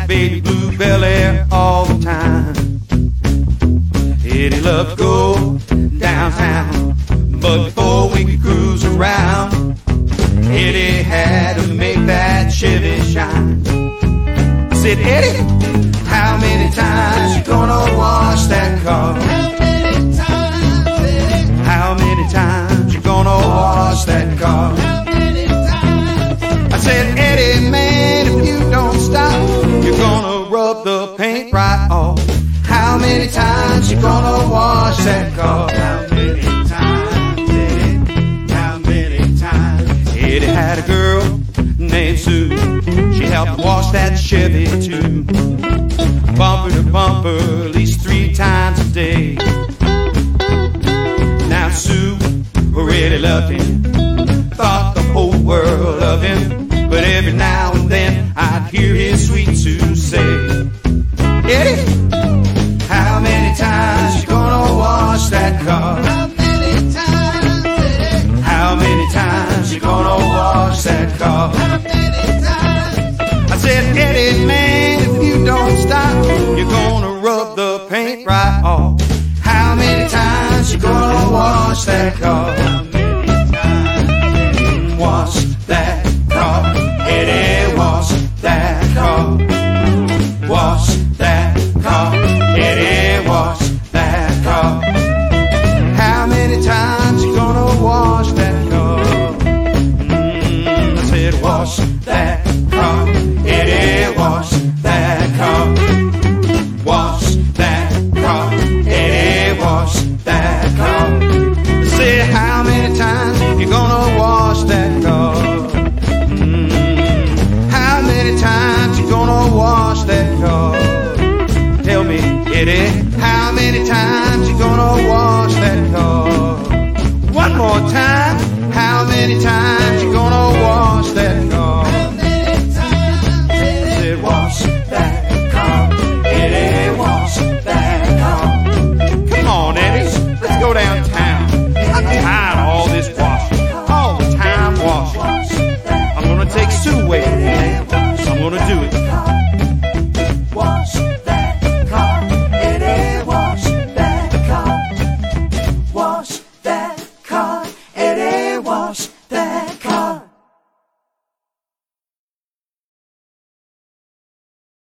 that baby blue belly all the time. Eddie loved to go downtown, but before we could cruise around, Eddie had to make that Chevy shine. I said, Eddie, how many times you gonna wash that car? How many times you gonna wash that car? I said, Eddie, man, if you don't stop, you're gonna rub the paint right off. How many times you gonna wash that car? How many times, Eddie? How many times? Eddie had a girl named Sue. She helped wash that Chevy too, bumper to bumper, at least 3 times a day. Now Sue really loved him, thought the whole world of him, but every now and then I'd hear his sweet Sue say, Eddie, how many times you gonna wash that car? How many times, Eddie? How many times you gonna wash that car? How many times? I said, Eddie, man, if you don't stop, you're gonna rub the paint right off. How many times you gonna wash that car?